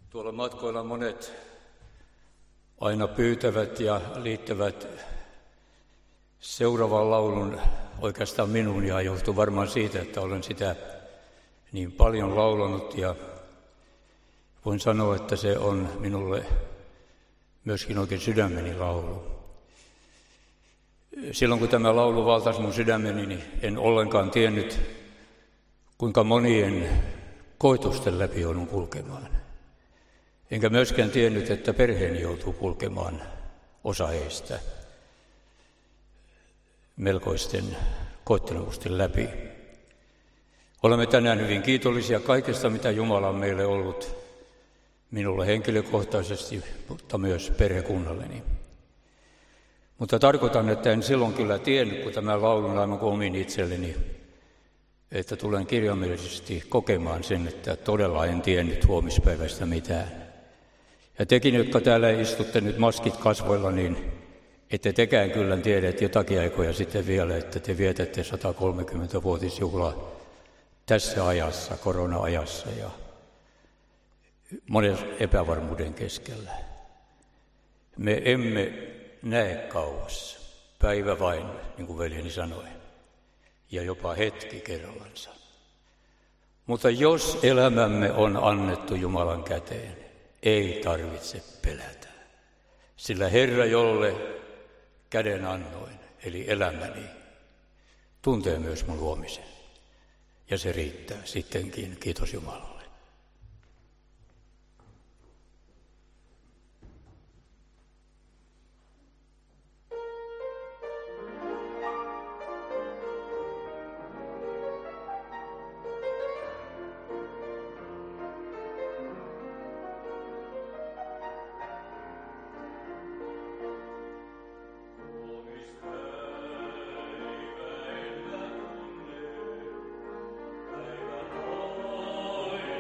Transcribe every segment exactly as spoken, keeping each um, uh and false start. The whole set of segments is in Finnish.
Tuolla matkoilla monet aina pyytävät ja liittävät seuraavan laulun oikeastaan minuun, ja johtuu varmaan siitä, että olen sitä niin paljon laulanut, ja voin sanoa, että se on minulle myöskin oikein sydämeni laulu. Silloin kun tämä laulu valtasi mun sydämeni, niin en ollenkaan tiennyt, kuinka monien koetusten läpi joudun kulkemaan. Enkä myöskään tiennyt, että perheeni joutuu kulkemaan osa heistä melkoisten koettelemusten läpi. Olemme tänään hyvin kiitollisia kaikesta, mitä Jumala on meille ollut, minulle henkilökohtaisesti, mutta myös perhekunnalleni. Mutta tarkoitan, että en silloin kyllä tiennyt, kun tämä laulun aivan kuin omin itselleni, että tulen kirjaimellisesti kokemaan sen, että todella en tiennyt huomispäivästä mitään. Ja tekin, jotka täällä istutte nyt maskit kasvoilla, niin ette tekään kyllä tiedä, että jotakin aikoja sitten vielä, että te vietätte satakolmekymmentävuotisjuhlaa tässä ajassa, korona-ajassa ja monen epävarmuuden keskellä. Me emme näe kauas, päivä vain, niin kuin veljeni sanoi, ja jopa hetki kerrallansa. Mutta jos elämämme on annettu Jumalan käteen, ei tarvitse pelätä, sillä Herra, jolle käden annoin, eli elämäni, tuntee myös mun luomisen. Ja se riittää sittenkin, kiitos Jumalalle. Päivä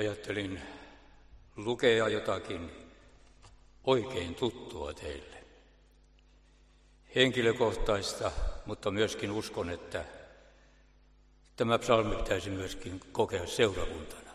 Ajattelin lukea jotakin oikein tuttua teille. Henkilökohtaista, mutta myöskin uskon, että tämä psalmi pitäisi myöskin kokea seurakuntana.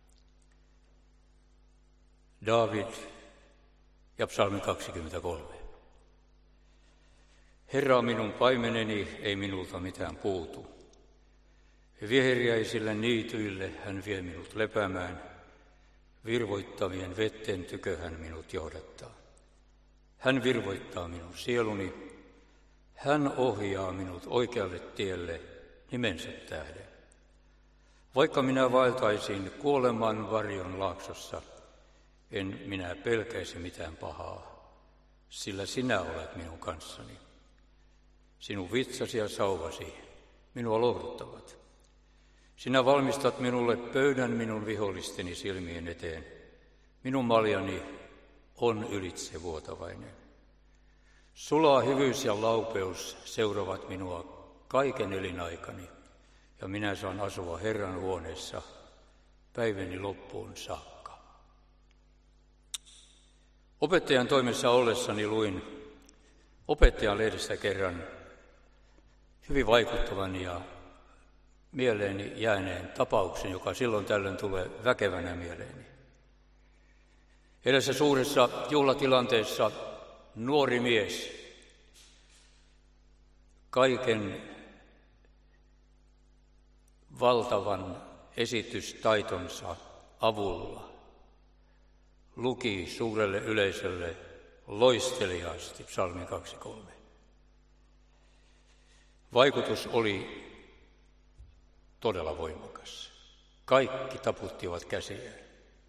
Daavid ja psalmi kaksikymmentäkolme. Herra on minun paimeneni, ei minulta mitään puutu. Viheriäisillä niityille hän vie minut lepäämään, virvoittavien vetten tykö hän minut johdattaa. Hän virvoittaa minun sieluni, hän ohjaa minut oikealle tielle nimensä tähden. Vaikka minä vaeltaisin kuoleman varjon laaksossa, en minä pelkäisi mitään pahaa, sillä sinä olet minun kanssani. Sinun vitsasi ja sauvasi minua lohduttavat. Sinä valmistat minulle pöydän minun vihollisteni silmien eteen. Minun maljani on ylitse vuotavainen. Sulaa hyvyys ja laupeus seuraavat minua kaiken elinaikani, ja minä saan asua Herran huoneessa päiväni loppuun saakka. Opettajan toimessa ollessani luin opettajan lehdestä kerran hyvin vaikuttavan ja mieleeni jääneen tapauksen, joka silloin tällöin tulee väkevänä mieleeni. Edessä suuressa juhlatilanteessa nuori mies kaiken valtavan esitystaitonsa avulla luki suurelle yleisölle loisteliaasti psalmin kaksikymmentäkolme. Vaikutus oli todella voimakas. Kaikki taputtivat käsiään.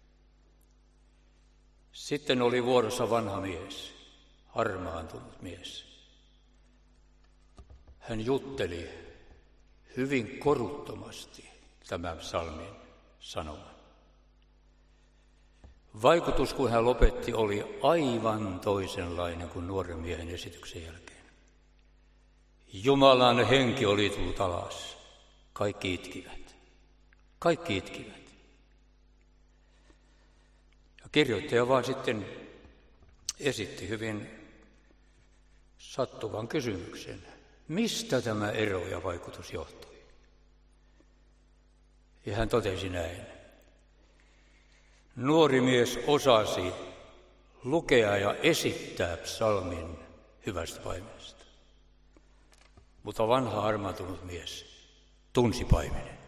Sitten oli vuorossa vanha mies, harmaantunut mies. Hän jutteli hyvin koruttomasti tämän psalmin sanoman. Vaikutus, kun hän lopetti, oli aivan toisenlainen kuin nuoren miehen esityksen jälkeen. Jumalan henki oli tullut alas. Kaikki itkivät. Kaikki itkivät. Ja kirjoittaja vaan sitten esitti hyvin sattuvan kysymyksen. Mistä tämä ero ja vaikutus johtui? Ja hän totesi näin. Nuori mies osasi lukea ja esittää psalmin hyvästä paimenesta. Mutta vanha harmaantunut mies tunsi paimenen.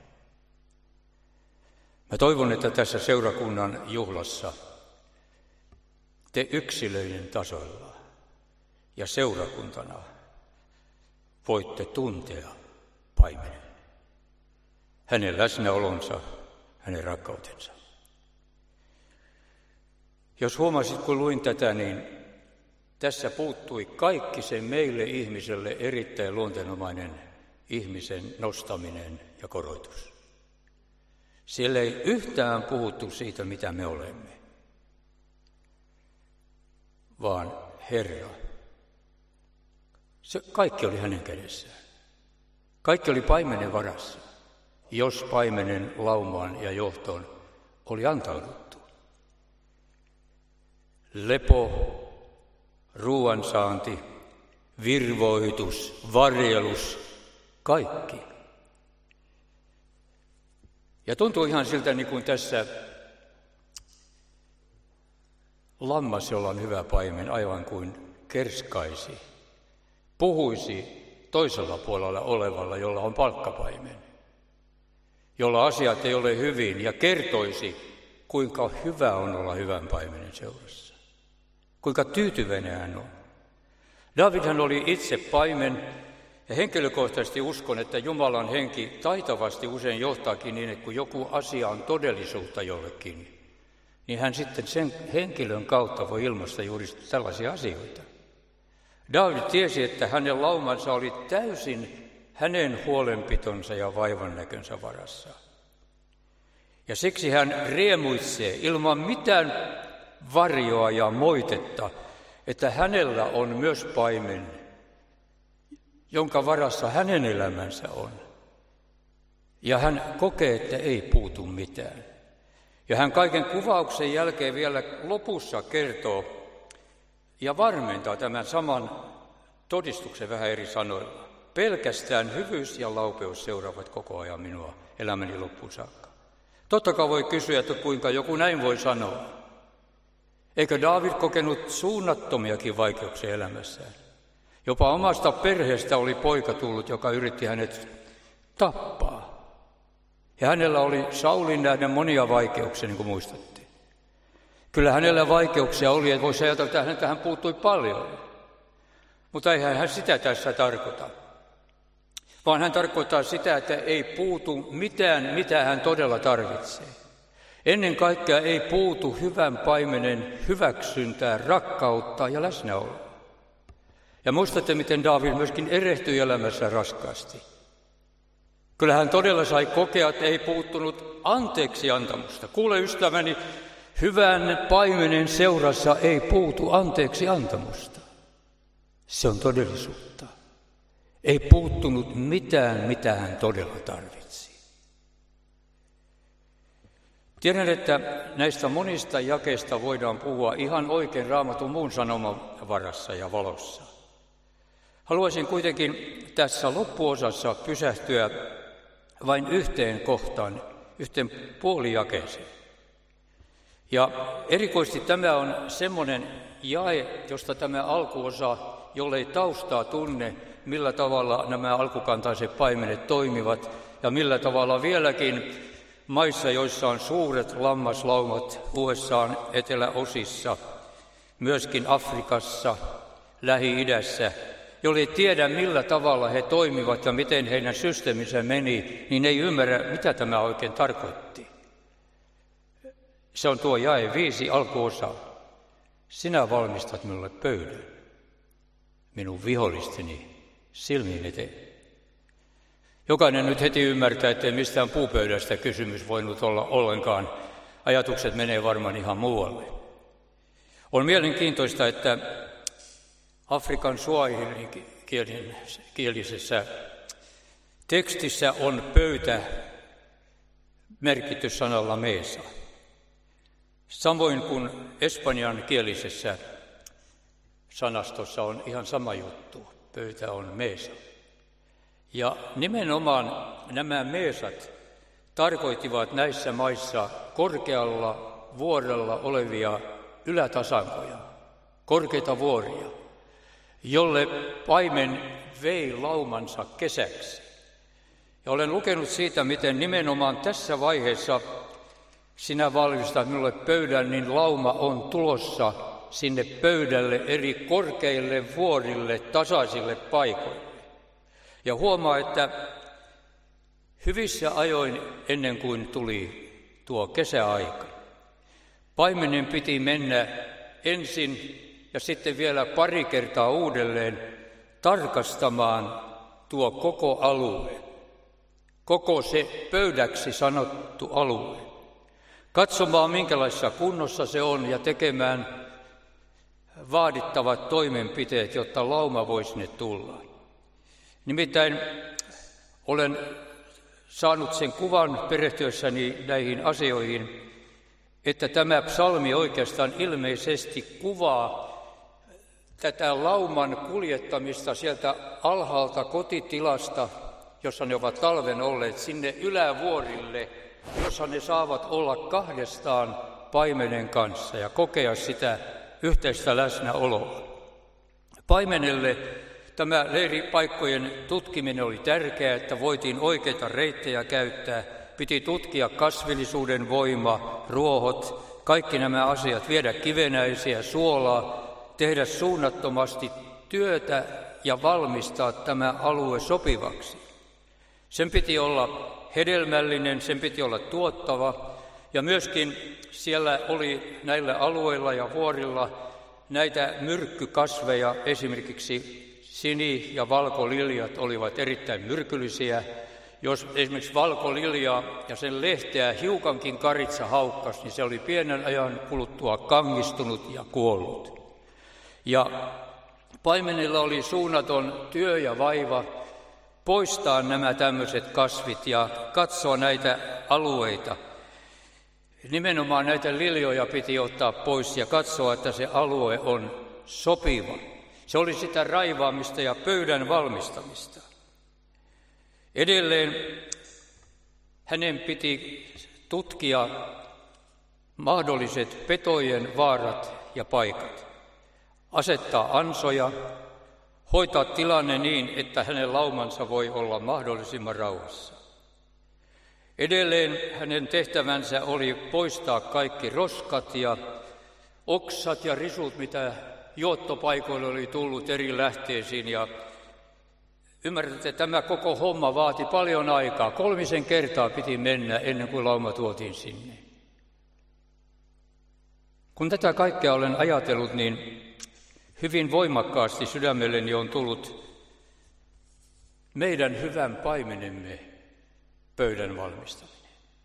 Mä toivon, että tässä seurakunnan juhlassa te yksilöiden tasoilla ja seurakuntana voitte tuntea paimenen. Hänen läsnäolonsa, hänen rakkautensa. Jos huomasit, kun luin tätä, niin tässä puuttui kaikki se meille ihmiselle erittäin luonteenomainen ihmisen nostaminen ja korotus. Siellä ei yhtään puhuttu siitä, mitä me olemme, vaan Herra. Se kaikki oli hänen kädessään. Kaikki oli paimenen varassa, jos paimenen laumaan ja johtoon oli antauduttu. Lepo, ruoansaanti, virvoitus, varjelus, kaikki. Ja tuntuu ihan siltä, niin kuin tässä lammas, jolla on hyvä paimen, aivan kuin kerskaisi, puhuisi toisella puolella olevalla, jolla on palkkapaimen, jolla asiat ei ole hyvin, ja kertoisi, kuinka hyvä on olla hyvän paimenen seurassa. Kuinka tyytyväinen hän on. Davidhan oli itse paimen, ja henkilökohtaisesti uskon, että Jumalan henki taitavasti usein johtaakin niin, että kun joku asia on todellisuutta jollekin, niin hän sitten sen henkilön kautta voi ilmaista juuri tällaisia asioita. David tiesi, että hänen laumansa oli täysin hänen huolenpitonsa ja vaivan näkönsä varassa. Ja siksi hän riemuitsee ilman mitään varjoa ja moitetta, että hänellä on myös paimen, jonka varassa hänen elämänsä on. Ja hän kokee, että ei puutu mitään. Ja hän kaiken kuvauksen jälkeen vielä lopussa kertoo ja varmentaa tämän saman todistuksen vähän eri sanoilla. Pelkästään hyvyys ja laupeus seuraavat koko ajan minua elämäni loppuun saakka. Totta kai voi kysyä, että kuinka joku näin voi sanoa. Eikö Daavid kokenut suunnattomiakin vaikeuksia elämässään? Jopa omasta perheestä oli poika tullut, joka yritti hänet tappaa. Ja hänellä oli Saulin nähden monia vaikeuksia, niin kuin muistatte. Kyllä hänellä vaikeuksia oli, että voisi ajatella, että hän tähän puuttui paljon. Mutta eihän hän sitä tässä tarkoita. Vaan hän tarkoittaa sitä, että ei puutu mitään, mitä hän todella tarvitsee. Ennen kaikkea ei puutu hyvän paimenen hyväksyntää, rakkautta ja läsnäoloa. Ja muistatte, miten Daavid myöskin erehtyi elämässä raskaasti. Kyllä hän todella sai kokea, että ei puuttunut anteeksi antamusta. Kuule ystäväni, hyvän paimenen seurassa ei puutu anteeksi antamusta. Se on todellisuutta. Ei puuttunut mitään, mitä hän todella tarvitsi. Tiedän, että näistä monista jakeista voidaan puhua ihan oikein Raamatun muun sanoman varassa ja valossa. Haluaisin kuitenkin tässä loppuosassa pysähtyä vain yhteen kohtaan, yhteen puolijakeeseen. Ja erikoisesti tämä on semmoinen jae, josta tämä alkuosa, jollei taustaa tunne, millä tavalla nämä alkukantaiset paimenet toimivat ja millä tavalla vieläkin maissa, joissa on suuret lammaslaumat U S A:n eteläosissa, myöskin Afrikassa, Lähi-idässä, jollei tiedä millä tavalla he toimivat ja miten heidän systeeminsä meni, niin ei ymmärrä, mitä tämä oikein tarkoitti. Se on tuo jae viisi alkuosa. Sinä valmistat minulle pöydän, minun vihollisteni silmiin eteen. Jokainen nyt heti ymmärtää, ettei mistään puupöydästä kysymys voinut olla ollenkaan. Ajatukset menee varmaan ihan muualle. On mielenkiintoista, että Afrikan suahili-kielisessä tekstissä on pöytä merkitty sanalla mesa. Samoin kuin espanjan kielisessä sanastossa on ihan sama juttu. Pöytä on mesa. Ja nimenomaan nämä meesat tarkoittivat näissä maissa korkealla vuorella olevia ylätasankoja, korkeita vuoria, jolle paimen vei laumansa kesäksi. Ja olen lukenut siitä, miten nimenomaan tässä vaiheessa sinä valmistat minulle pöydän, niin lauma on tulossa sinne pöydälle eri korkeille vuorille, tasaisille paikoille. Ja huomaa, että hyvissä ajoin ennen kuin tuli tuo kesäaika, paimenen piti mennä ensin ja sitten vielä pari kertaa uudelleen tarkastamaan tuo koko alue, koko se pöydäksi sanottu alue, katsomaan minkälaisessa kunnossa se on ja tekemään vaadittavat toimenpiteet, jotta lauma voi sinne tulla. Nimittäin olen saanut sen kuvan perehtyessäni näihin asioihin, että tämä psalmi oikeastaan ilmeisesti kuvaa tätä lauman kuljettamista sieltä alhaalta kotitilasta, jossa ne ovat talven olleet, sinne ylävuorille, jossa ne saavat olla kahdestaan paimenen kanssa ja kokea sitä yhteistä läsnäoloa. Paimenelle tämä leiripaikkojen tutkiminen oli tärkeää, että voitiin oikeita reittejä käyttää, piti tutkia kasvillisuuden voima, ruohot, kaikki nämä asiat, viedä kivenäisiä, suolaa, tehdä suunnattomasti työtä ja valmistaa tämä alue sopivaksi. Sen piti olla hedelmällinen, sen piti olla tuottava ja myöskin siellä oli näillä alueilla ja vuorilla näitä myrkkykasveja, esimerkiksi sini- ja valkoliljat olivat erittäin myrkyllisiä. Jos esimerkiksi valkoliljaa ja sen lehteä hiukankin karitsa haukkasi, niin se oli pienen ajan kuluttua kangistunut ja kuollut. Ja paimenilla oli suunnaton työ ja vaiva poistaa nämä tämmöiset kasvit ja katsoa näitä alueita. Nimenomaan näitä liljoja piti ottaa pois ja katsoa, että se alue on sopiva. Se oli sitä raivaamista ja pöydän valmistamista. Edelleen hänen piti tutkia mahdolliset petojen vaarat ja paikat, asettaa ansoja, hoitaa tilanne niin, että hänen laumansa voi olla mahdollisimman rauhassa. Edelleen hänen tehtävänsä oli poistaa kaikki roskat ja oksat ja risut, mitä juottopaikoille oli tullut eri lähteisiin. Ja ymmärrätte, että tämä koko homma vaati paljon aikaa. Kolmisen kertaa piti mennä ennen kuin lauma tuotiin sinne. Kun tätä kaikkea olen ajatellut, niin hyvin voimakkaasti sydämelleni on tullut meidän hyvän paimenemme pöydän valmistaminen.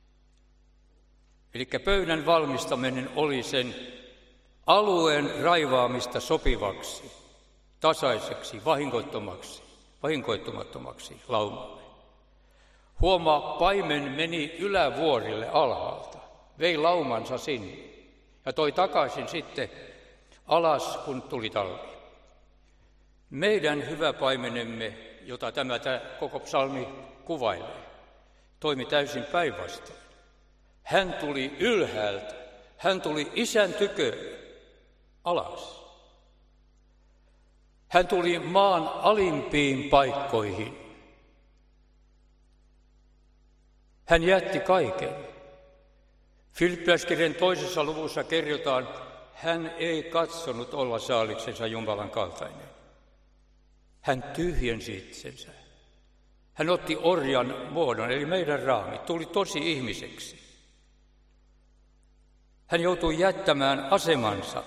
Eli pöydän valmistaminen oli sen alueen raivaamista sopivaksi, tasaiseksi, vahingoittomaksi, vahingoittumattomaksi laumalle. Huomaa, paimen meni ylävuorille alhaalta, vei laumansa sinne ja toi takaisin sitten alas, kun tuli talvi. Meidän hyvä paimenemme, jota tämä, tämä koko psalmi kuvailee, toimi täysin päinvastoin. Hän tuli ylhäältä, hän tuli Isän tykö alas. Hän tuli maan alimpiin paikkoihin. Hän jätti kaiken. Filippiläiskirjan toisessa luvussa kerrotaan, hän ei katsonut olla saaliksensa Jumalan kaltainen. Hän tyhjensi itsensä. Hän otti orjan muodon, eli meidän raami, tuli tosi ihmiseksi. Hän joutui jättämään asemansa.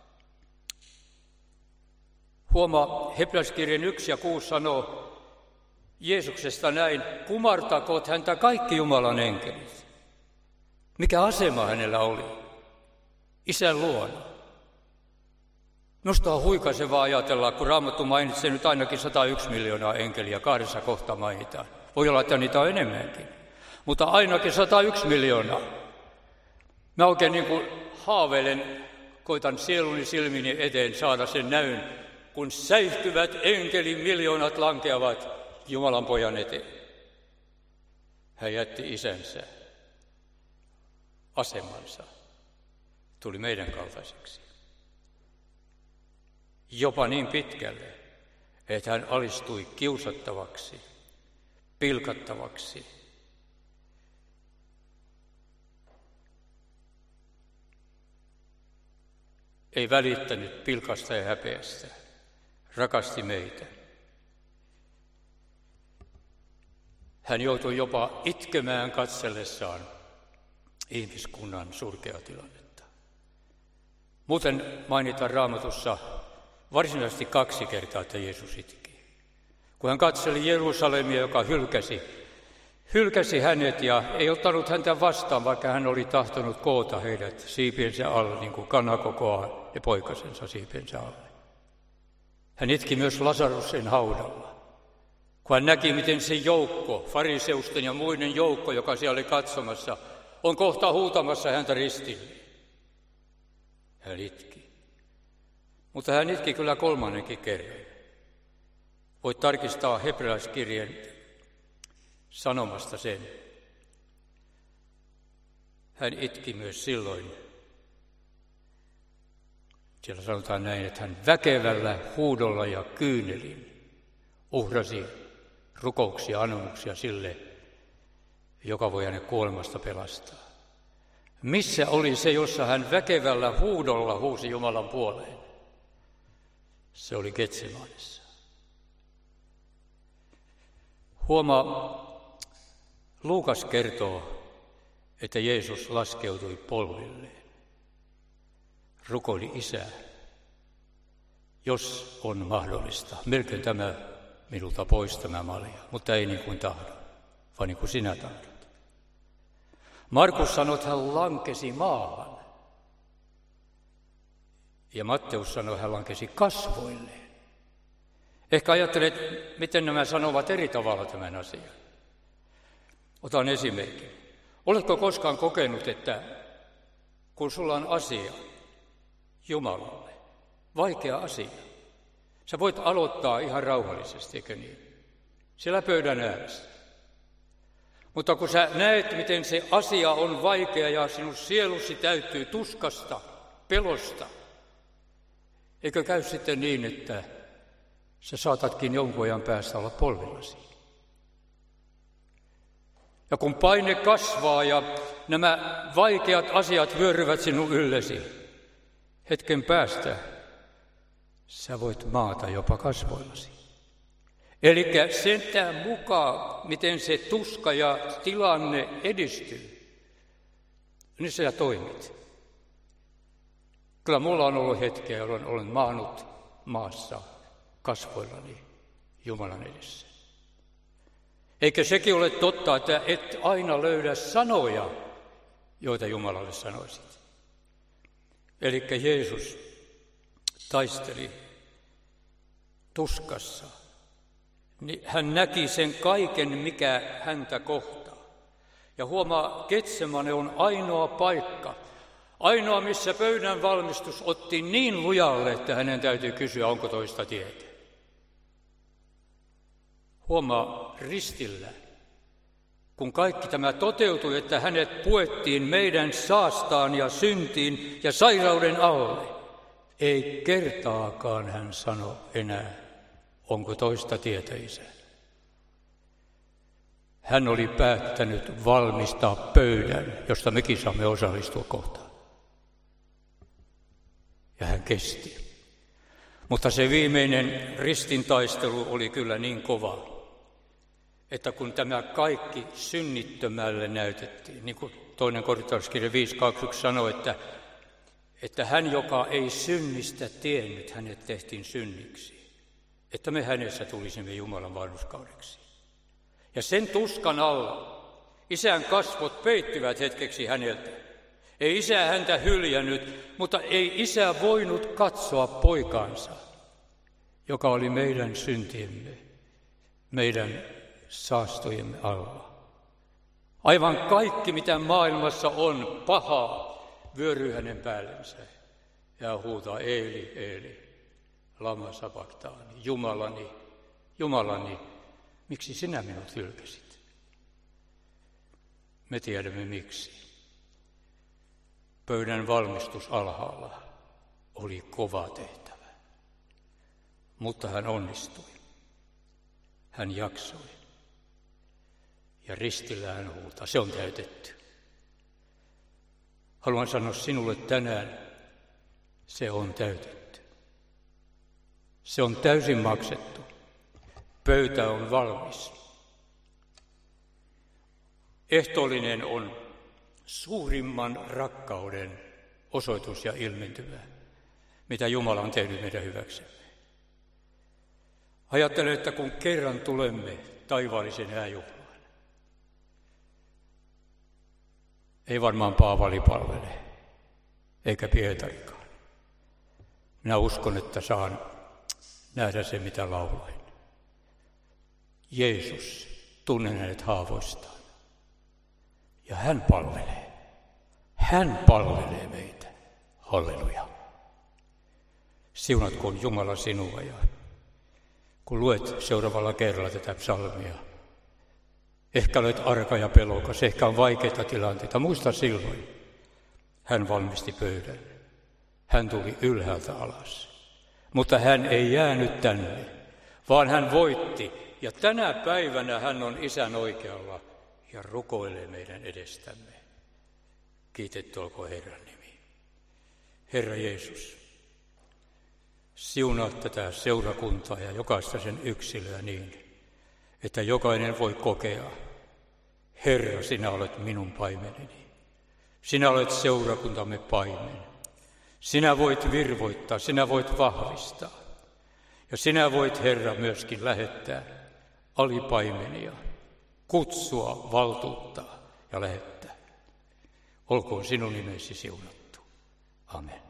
Huomaa, Hebrealaiskirjan yksi ja kuusi sanoo Jeesuksesta näin, kumartakoot häntä kaikki Jumalan enkelit. Mikä asema hänellä oli? Isän luona. Minusta on huikaisevaa ajatella, kun Raamattu mainitsee nyt ainakin sata yksi miljoonaa enkeliä, kahdessa kohtaa mainitaan. Voi olla, että niitä on enemmänkin, mutta ainakin sata yksi miljoonaa. Mä oikein niin kuin haaveilen, koitan sieluni silmini eteen saada sen näyn, kun säihtyvät enkelin miljoonat lankeavat Jumalan pojan eteen. Hän jätti isänsä, asemansa, tuli meidän kaltaiseksi. Jopa niin pitkälle, että hän alistui kiusattavaksi, pilkattavaksi. Ei välittänyt pilkasta ja häpeästä, rakasti meitä. Hän joutui jopa itkemään katsellessaan ihmiskunnan surkeaa tilannetta. Muuten mainitaan Raamatussa varsinaisesti kaksi kertaa, että Jeesus itki. Kun hän katseli Jerusalemia, joka hylkäsi, hylkäsi hänet ja ei ottanut häntä vastaan, vaikka hän oli tahtonut koota heidät siipiensä alle, niin kuin kana kokoaa ja poikasensa siipiensä alle. Hän itki myös Lasaruksen haudalla, kun hän näki, miten se joukko, fariseusten ja muiden joukko, joka siellä oli katsomassa, on kohta huutamassa häntä ristille. Hän itki. Mutta hän itki kyllä kolmannenkin kerran. Voit tarkistaa Hebrealaiskirjan sanomasta sen. Hän itki myös silloin. Siellä sanotaan näin, että hän väkevällä huudolla ja kyynelin uhrasi rukouksia ja anomuksia sille, joka voi hänen kuolemasta pelastaa. Missä oli se, jossa hän väkevällä huudolla huusi Jumalan puoleen? Se oli Getsemanessa. Huomaa, Luukas kertoo, että Jeesus laskeutui polvilleen. Rukoili Isää, jos on mahdollista. Melkein tämä minulta pois tämä malja, mutta ei niin kuin tahdon, vaan niin kuin sinä tahdot. Markus sanoi, että hän lankesi maahan. Ja Matteus sanoi, että hän lankesi kasvoilleen. Ehkä ajattelet, miten nämä sanovat eri tavalla tämän asian. Otan esimerkin. Oletko koskaan kokenut, että kun sulla on asia Jumalalle, vaikea asia. Sä voit aloittaa ihan rauhallisesti, eikö niin? Siellä pöydän ääressä. Mutta kun sä näet, miten se asia on vaikea ja sinun sielusi täyttyy tuskasta, pelosta, eikö käy sitten niin, että sä saatatkin jonkun ajan päästä olla polvillasi? Ja kun paine kasvaa ja nämä vaikeat asiat vyöryvät sinun yllesi, hetken päästä sä voit maata jopa kasvoillasi. Eli sentään mukaan, miten se tuska ja tilanne edistyy, niin sä toimit. Kyllä mulla on ollut hetkiä, jolloin olen maannut maassa kasvoillani Jumalan edessä. Eikä sekin ole totta, että et aina löydä sanoja, joita Jumalalle sanoisit. Eli Jeesus taisteli tuskassa. Hän näki sen kaiken, mikä häntä kohtaa. Ja huomaa, Getsemane on ainoa paikka, ainoa missä pöydän valmistus otti niin lujalle, että hänen täytyy kysyä, onko toista tietä. Huomaa ristillä, kun kaikki tämä toteutui, että hänet puettiin meidän saastaan ja syntiin ja sairauden alle. Ei kertaakaan hän sano enää, onko toista tietä, Isä. Hän oli päättänyt valmistaa pöydän, josta mekin saamme osallistua kohtaan. Ja hän kesti. Mutta se viimeinen ristintaistelu oli kyllä niin kova, että kun tämä kaikki synnittömälle näytettiin, niin kuin toinen Korintolaiskirja viisi kaksikymmentäyksi sanoi, että, että hän, joka ei synnistä tiennyt, hänet tehtiin synniksi, että me hänessä tulisimme Jumalan vanhurskaudeksi. Ja sen tuskan alla Isän kasvot peittyvät hetkeksi häneltä. Ei Isä häntä hyljännyt, mutta ei Isä voinut katsoa poikaansa, joka oli meidän syntiemme, meidän saastojemme alla. Aivan kaikki, mitä maailmassa on pahaa, vyöryy hänen päällensä ja huutaa, Eeli, Eeli, lama sabaktaani, Jumalani, Jumalani, miksi sinä minut hylkäsit? Me tiedämme miksi. Pöydän valmistus alhaalla oli kova tehtävä, mutta hän onnistui. Hän jaksoi. Ja ristillä hän huutaa, se on täytetty. Haluan sanoa sinulle tänään, se on täytetty. Se on täysin maksettu. Pöytä on valmis. Ehtoollinen on suurimman rakkauden osoitus ja ilmentymä, mitä Jumala on tehnyt meidän hyväksemme. Ajattelen, että kun kerran tulemme taivaallisen hääjuhlaan, ei varmaan Paavali palvele, eikä Pietarikaan. Minä uskon, että saan nähdä se, mitä lauloin. Jeesus, tunnen hänet haavoistaan. Ja hän palvelee. Hän palvelee meitä. Halleluja. Siunatkoon Jumala sinua ja kun luet seuraavalla kerralla tätä psalmia, ehkä olet arka ja pelokas, ehkä on vaikeita tilanteita. Muista silloin, hän valmisti pöydän. Hän tuli ylhäältä alas. Mutta hän ei jäänyt tänne, vaan hän voitti. Ja tänä päivänä hän on Isän oikealla ja rukoilee meidän edestämme. Kiitetty olkoon Herran nimi. Herra Jeesus, siunaa tätä seurakuntaa ja jokaista sen yksilöä niin, että jokainen voi kokea, Herra, sinä olet minun paimeneni. Sinä olet seurakuntamme paimen. Sinä voit virvoittaa, sinä voit vahvistaa. Ja sinä voit, Herra, myöskin lähettää alipaimenia, kutsua, valtuuttaa ja lähettää. Olkoon sinun nimesi siunattu. Amen.